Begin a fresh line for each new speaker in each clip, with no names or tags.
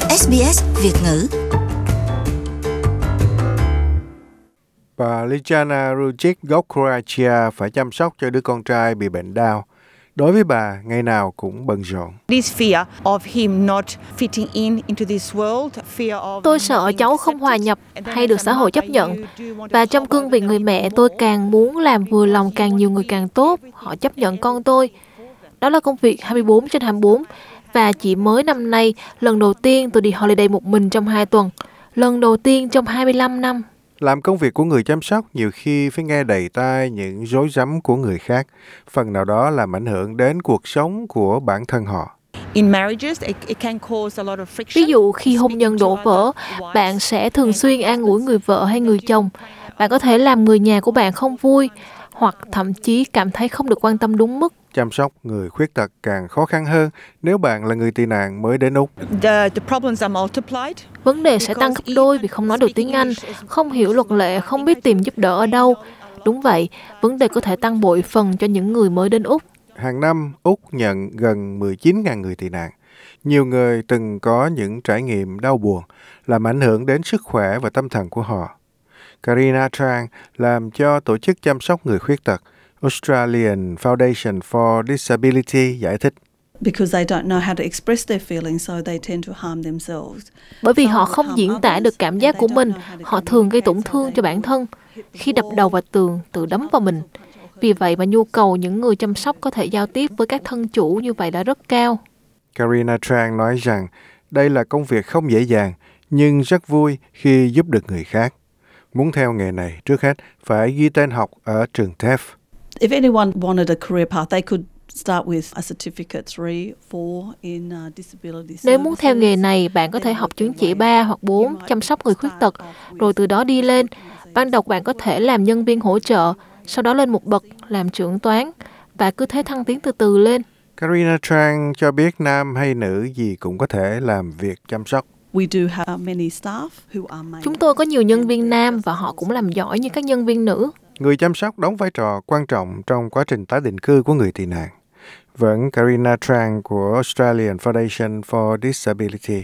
SBS Việt ngữ.
Bà Liljana Rujic gốc Croatia phải chăm sóc cho đứa con trai bị bệnh Down. Đối với bà, ngày nào cũng bận rộn.
Tôi sợ cháu không hòa nhập hay được xã hội chấp nhận. Và trong cương vị người mẹ, tôi càng muốn làm vừa lòng càng nhiều người càng tốt. Họ chấp nhận con tôi. Đó là công việc 24/24. Và chỉ mới năm nay, lần đầu tiên tôi đi holiday một mình trong 2 tuần. Lần đầu tiên trong 25 năm.
Làm công việc của người chăm sóc nhiều khi phải nghe đầy tai những rối rắm của người khác, phần nào đó làm ảnh hưởng đến cuộc sống của bản thân họ.
Ví dụ khi hôn nhân đổ vỡ, bạn sẽ thường xuyên an ủi người vợ hay người chồng. Bạn có thể làm người nhà của bạn không vui, hoặc thậm chí cảm thấy không được quan tâm đúng mức.
Chăm sóc người khuyết tật càng khó khăn hơn nếu bạn là người tị nạn mới đến Úc.
Vấn đề sẽ tăng gấp đôi vì không nói được tiếng Anh, không hiểu luật lệ, không biết tìm giúp đỡ ở đâu. Đúng vậy, vấn đề có thể tăng bội phần cho những người mới đến Úc.
Hàng năm, Úc nhận gần 19.000 người tị nạn. Nhiều người từng có những trải nghiệm đau buồn, làm ảnh hưởng đến sức khỏe và tâm thần của họ. Karina Trang làm cho tổ chức chăm sóc người khuyết tật Australian Foundation for Disability giải thích.
Bởi vì họ không diễn tả được cảm giác của mình, họ thường gây tổn thương cho bản thân. Khi đập đầu vào tường, tự đấm vào mình. Vì vậy mà nhu cầu những người chăm sóc có thể giao tiếp với các thân chủ như vậy đã rất cao.
Karina Trang nói rằng đây là công việc không dễ dàng, nhưng rất vui khi giúp được người khác. Muốn theo nghề này, trước hết phải ghi tên học ở trường TAFE.
If anyone wanted a career path, they could start with a certificate 3, 4 in disability services.
Nếu muốn theo nghề này, bạn có thể học chứng chỉ 3 hoặc 4 chăm sóc người khuyết tật, rồi từ đó đi lên. Ban đầu bạn có thể làm nhân viên hỗ trợ, sau đó lên một bậc làm trưởng toán, và cứ thế thăng tiến từ từ lên.
Karina Trang cho biết nam hay nữ gì cũng có thể làm việc chăm sóc.
Chúng tôi có nhiều nhân viên nam và họ cũng làm giỏi như các nhân viên nữ.
Người chăm sóc đóng vai trò quan trọng trong quá trình tái định cư của người tị nạn. Vẫn Karina Trang của Australian Foundation for Disability.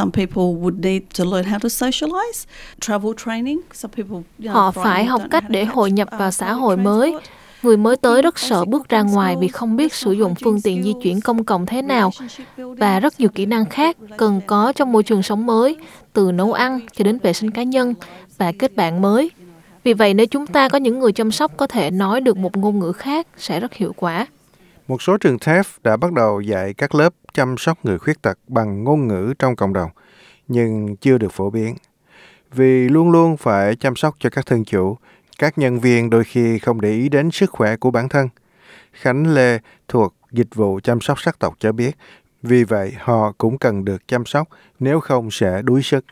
Họ phải học cách để hội nhập vào xã hội mới. Người mới tới rất sợ bước ra ngoài vì không biết sử dụng phương tiện di chuyển công cộng thế nào. Và rất nhiều kỹ năng khác cần có trong môi trường sống mới, từ nấu ăn cho đến vệ sinh cá nhân và kết bạn mới. Vì vậy, nếu chúng ta có những người chăm sóc có thể nói được một ngôn ngữ khác, sẽ rất hiệu quả.
Một số trường TAFE đã bắt đầu dạy các lớp chăm sóc người khuyết tật bằng ngôn ngữ trong cộng đồng, nhưng chưa được phổ biến. Vì luôn luôn phải chăm sóc cho các thân chủ, các nhân viên đôi khi không để ý đến sức khỏe của bản thân. Khánh Lê thuộc dịch vụ chăm sóc sắc tộc cho biết, vì vậy họ cũng cần được chăm sóc, nếu không sẽ đuối sức.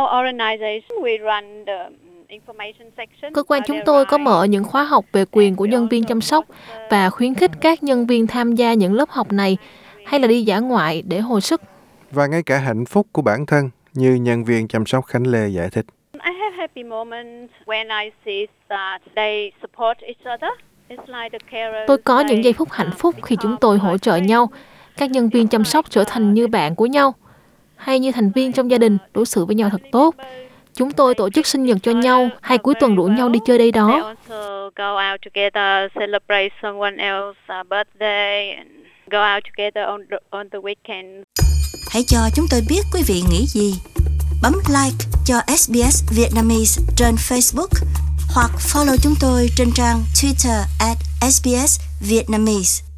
Cơ quan chúng tôi có mở những khóa học về quyền của nhân viên chăm sóc và khuyến khích các nhân viên tham gia những lớp học này hay là đi dã ngoại để hồi sức.
Và ngay cả hạnh phúc của bản thân, như nhân viên chăm sóc Khánh Lê giải thích.
Tôi có những giây phút hạnh phúc khi chúng tôi hỗ trợ nhau. Các nhân viên chăm sóc trở thành như bạn của nhau, hay như thành viên trong gia đình, đối xử với nhau thật tốt. Chúng tôi tổ chức sinh nhật cho nhau, hay cuối tuần rủ nhau đi chơi đây đó.
Hãy cho chúng tôi biết quý vị nghĩ gì. Bấm like cho SBS Vietnamese trên Facebook hoặc follow chúng tôi trên trang Twitter @SBS Vietnamese.